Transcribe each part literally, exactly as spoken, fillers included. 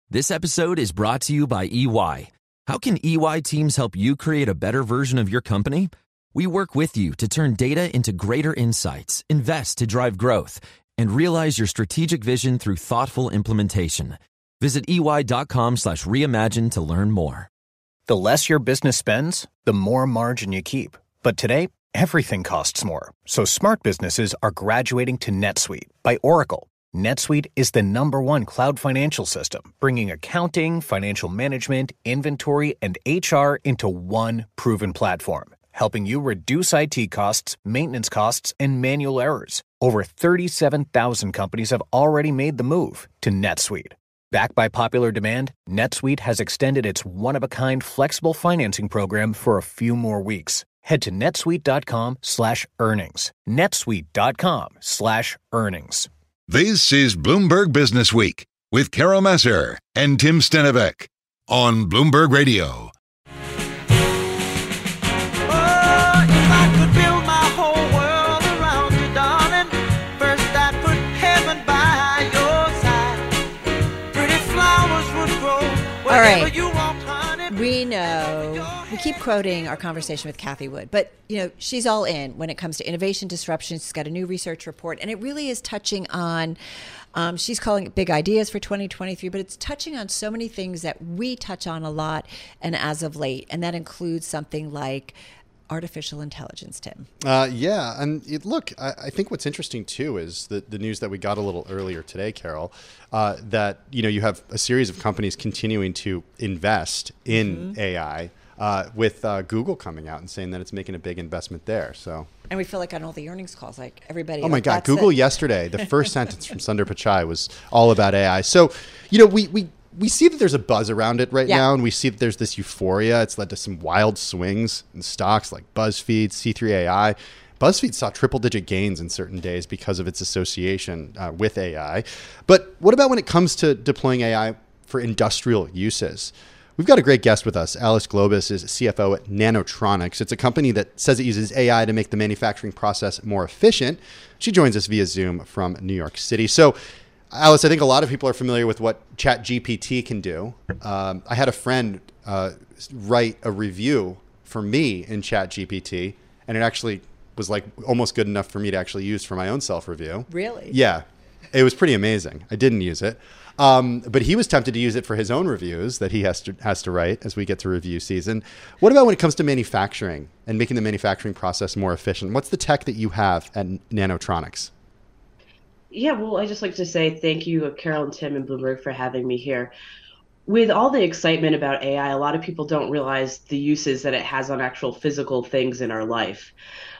This episode is brought to you by E Y. How can E Y teams help you create a better version of your company? We work with you to turn data into greater insights, invest to drive growth, and realize your strategic vision through thoughtful implementation. Visit ey.com slash reimagine to learn more. The less your business spends, the more margin you keep. But today, everything costs more. So smart businesses are graduating to NetSuite by Oracle. NetSuite is the number one cloud financial system, bringing accounting, financial management, inventory, and H R into one proven platform, helping you reduce I T costs, maintenance costs, and manual errors. Over thirty-seven thousand companies have already made the move to NetSuite. Backed by popular demand, NetSuite has extended its one-of-a-kind flexible financing program for a few more weeks. Head to netsuite.com slash earnings. netsuite.com slash earnings. This is Bloomberg Business Week with Carol Massar and Tim Stenovec on Bloomberg Radio. All right, we know, we keep quoting our conversation with Cathie Wood, but you know, she's all in when it comes to innovation disruption. She's got a new research report, and it really is touching on, um, she's calling it big ideas for twenty twenty-three, but it's touching on so many things that we touch on a lot and as of late, and that includes something like artificial intelligence, Tim. Uh, yeah. And it, look, I, I think what's interesting, too, is the, the news that we got a little earlier today, Carol, uh, that, you know, you have a series of companies continuing to invest in mm-hmm. A I uh, with uh, Google coming out and saying that it's making a big investment there. So. And we feel like on all the earnings calls, like everybody. Oh, my like, God. Google it. Yesterday, the first sentence from Sundar Pichai was all about A I. So, you know, we, we, We see that there's a buzz around it right yeah. now, and we see that there's this euphoria. It's led to some wild swings in stocks like BuzzFeed, C three A I. BuzzFeed saw triple-digit gains in certain days because of its association uh, with A I. But what about when it comes to deploying A I for industrial uses? We've got a great guest with us. Alice Globus is C F O at Nanotronics. It's a company that says it uses A I to make the manufacturing process more efficient. She joins us via Zoom from New York City. So, Alice, I think a lot of people are familiar with what ChatGPT can do. Um, I had a friend uh, write a review for me in ChatGPT, and it actually was like almost good enough for me to actually use for my own self-review. Really? Yeah. It was pretty amazing. I didn't use it. Um, but he was tempted to use it for his own reviews that he has to has to write as we get to review season. What about when it comes to manufacturing and making the manufacturing process more efficient? What's the tech that you have at Nanotronics? Yeah, well, I just like to say thank you, Carol and Tim and Bloomberg, for having me here. With all the excitement about A I, a lot of people don't realize the uses that it has on actual physical things in our life.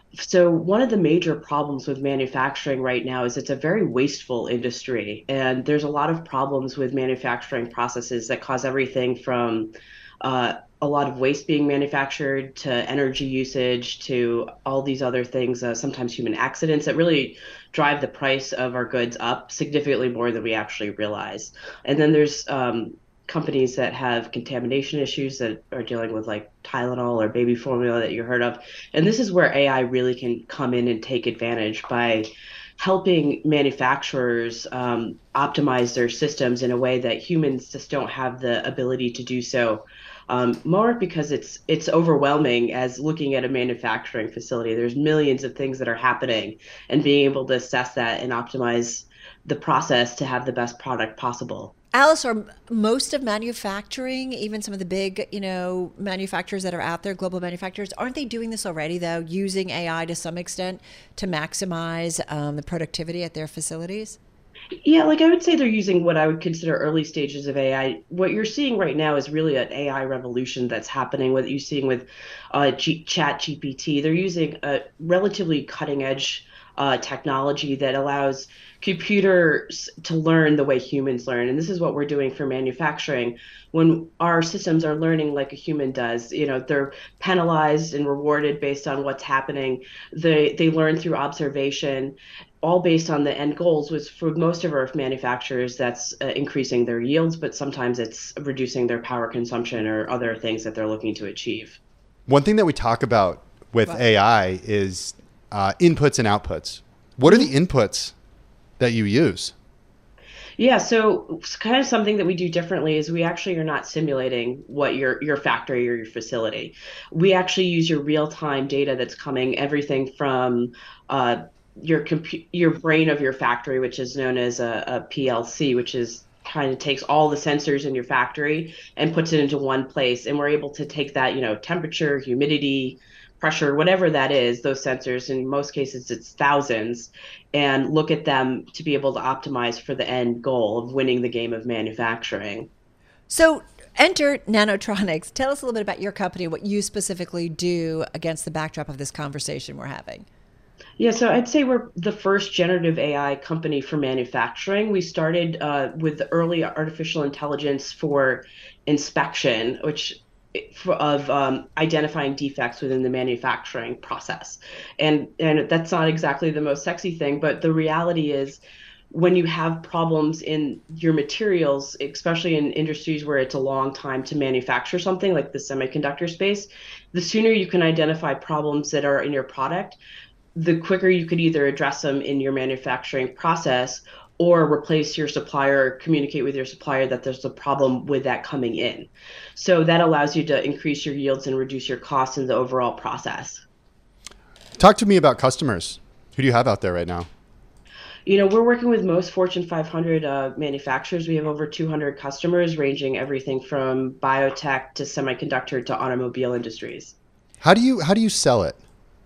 So one of the major problems with manufacturing right now is it's a very wasteful industry. And there's a lot of problems with manufacturing processes that cause everything from uh, a lot of waste being manufactured to energy usage to all these other things, uh, sometimes human accidents that really drive the price of our goods up significantly more than we actually realize. And then there's um, companies that have contamination issues that are dealing with like Tylenol or baby formula that you heard of. And this is where A I really can come in and take advantage by helping manufacturers um, optimize their systems in a way that humans just don't have the ability to do so. Um, more because it's it's overwhelming as looking at a manufacturing facility. There's millions of things that are happening, and being able to assess that and optimize the process to have the best product possible. Alice, are most of manufacturing, even some of the big, you know, manufacturers that are out there, global manufacturers, aren't they doing this already, though, using A I to some extent to maximize um, the productivity at their facilities? Yeah, like I would say they're using what I would consider early stages of A I. What you're seeing right now is really an A I revolution that's happening. What you're seeing with uh, G- ChatGPT, they're using a relatively cutting edge uh, technology that allows computers to learn the way humans learn. And this is what we're doing for manufacturing. When our systems are learning like a human does, you know, they're penalized and rewarded based on what's happening. They they learn through observation, all based on the end goals, which for most of our manufacturers, that's uh, increasing their yields, but sometimes it's reducing their power consumption or other things that they're looking to achieve. One thing that we talk about with A I is uh, inputs and outputs. What are the inputs that you use? Yeah, so it's kind of something that we do differently is we actually are not simulating what your your factory or your facility. We actually use your real-time data that's coming, everything from uh, your compu- your brain of your factory, which is known as a, a P L C, which is kind of takes all the sensors in your factory and puts it into one place. And we're able to take that, you know, temperature, humidity, pressure, whatever that is, those sensors, in most cases it's thousands, and look at them to be able to optimize for the end goal of winning the game of manufacturing. So enter Nanotronics. Tell us a little bit about your company, what you specifically do against the backdrop of this conversation we're having. Yeah, so I'd say we're the first generative A I company for manufacturing. We started uh, with the early artificial intelligence for inspection, which for, of um, identifying defects within the manufacturing process. And and that's not exactly the most sexy thing, but the reality is when you have problems in your materials, especially in industries where it's a long time to manufacture something like the semiconductor space, the sooner you can identify problems that are in your product, the quicker you could either address them in your manufacturing process or replace your supplier, communicate with your supplier that there's a problem with that coming in. So that allows you to increase your yields and reduce your costs in the overall process. Talk to me about customers. Who do you have out there right now? You know, we're working with most Fortune five hundred uh, manufacturers. We have over two hundred customers ranging everything from biotech to semiconductor to automobile industries. How do you how do you sell it?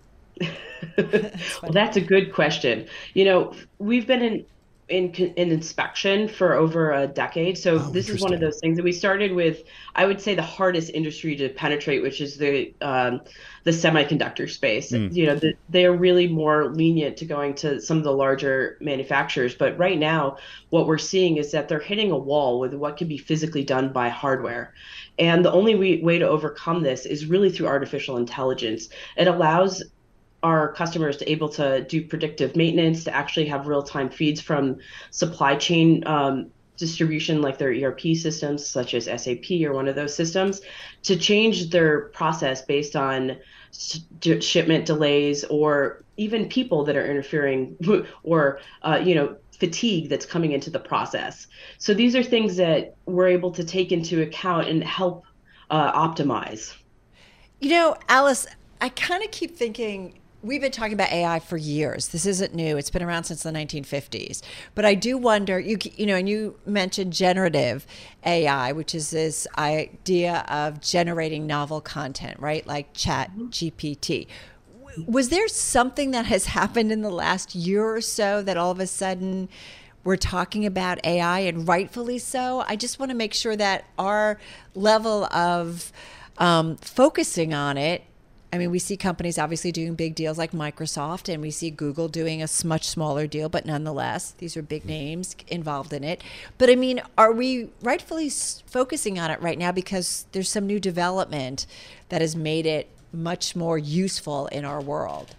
Well, that's a good question. You know, we've been in in in inspection for over a decade. So Oh, this is one of interesting. those things that we started with, I would say, the hardest industry to penetrate, which is the um, the semiconductor space. Mm. You know, the, they are really more lenient to going to some of the larger manufacturers. But right now, what we're seeing is that they're hitting a wall with what can be physically done by hardware. And the only way, way to overcome this is really through artificial intelligence. It allows our customers to able to do predictive maintenance, to actually have real-time feeds from supply chain um, distribution, like their E R P systems, such as S A P or one of those systems, to change their process based on s- shipment delays or even people that are interfering or, uh, you know, fatigue that's coming into the process. So these are things that we're able to take into account and help uh, optimize. You know, Alice, I kind of keep thinking we've been talking about A I for years. This isn't new. It's been around since the nineteen fifties. But I do wonder, you you know, and you mentioned generative A I, which is this idea of generating novel content, right? Like Chat G P T. Was there something that has happened in the last year or so that all of a sudden we're talking about A I, and rightfully so? I just want to make sure that our level of um, focusing on it, I mean, we see companies obviously doing big deals like Microsoft, and we see Google doing a much smaller deal, but nonetheless, these are big names involved in it. But I mean, are we rightfully focusing on it right now because there's some new development that has made it much more useful in our world?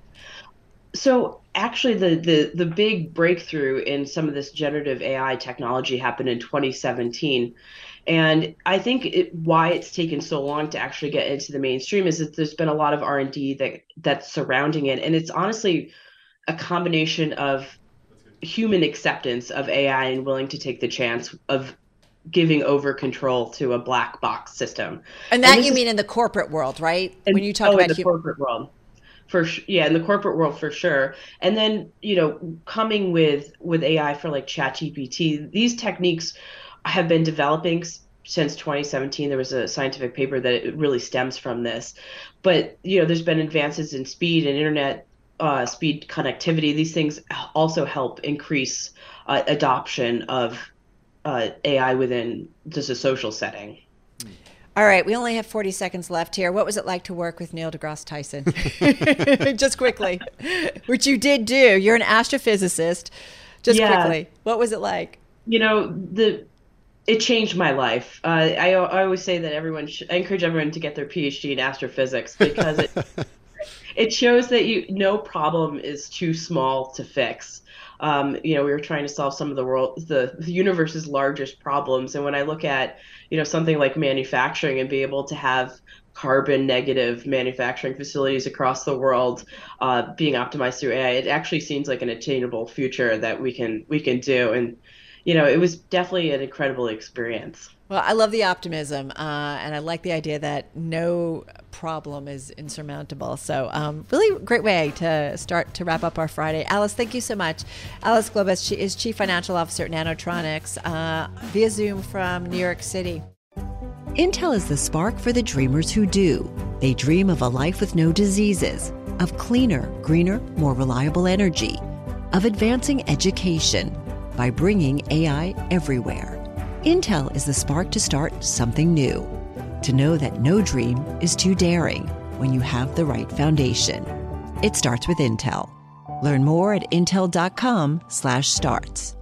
So actually, the, the the big breakthrough in some of this generative A I technology happened in twenty seventeen. And I think it, why it's taken so long to actually get into the mainstream is that there's been a lot of R and D that that's surrounding it. And it's honestly a combination of human acceptance of A I and willing to take the chance of giving over control to a black box system. And that And you this mean is, in the corporate world, right? and, When you talk oh, in about the hu- corporate world. For sh- yeah, in the corporate world for sure. And then, you know, coming with with A I for like ChatGPT, these techniques have been developing s- since twenty seventeen. There was a scientific paper that it really stems from this. But, you know, there's been advances in speed and internet uh, speed connectivity. These things also help increase uh, adoption of uh, A I within just a social setting. All right, we only have forty seconds left here. What was it like to work with Neil deGrasse Tyson? Just quickly, which you did do. You're an astrophysicist. Just Yeah. quickly, what was it like? You know, the it changed my life. Uh, I, I always say that everyone should, I encourage everyone to get their PhD in astrophysics because it it shows that you no problem is too small to fix. Um, you know, we were trying to solve some of the world, the, the universe's largest problems, and when I look at, you know, something like manufacturing and be able to have carbon negative manufacturing facilities across the world uh, being optimized through A I, it actually seems like an attainable future that we can we can do. And you know, it was definitely an incredible experience. Well, I love the optimism, uh, and I like the idea that no problem is insurmountable. So um, really great way to start to wrap up our Friday. Alice, thank you so much. Alice Globus, she is Chief Financial Officer at Nanotronics, uh, via Zoom from New York City. Intel is the spark for the dreamers who do. They dream of a life with no diseases, of cleaner, greener, more reliable energy, of advancing education by bringing A I everywhere. Intel is the spark to start something new, to know that no dream is too daring when you have the right foundation. It starts with Intel. Learn more at intel.com slash starts.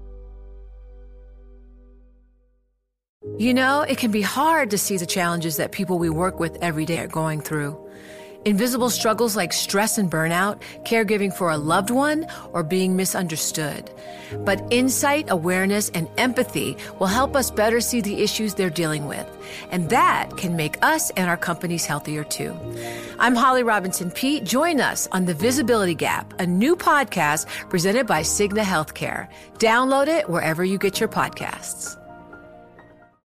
You know, it can be hard to see the challenges that people we work with every day are going through. Invisible struggles like stress and burnout, caregiving for a loved one, or being misunderstood. But insight, awareness, and empathy will help us better see the issues they're dealing with. And that can make us and our companies healthier too. I'm Holly Robinson Peete. Join us on The Visibility Gap, a new podcast presented by Cigna Healthcare. Download it wherever you get your podcasts.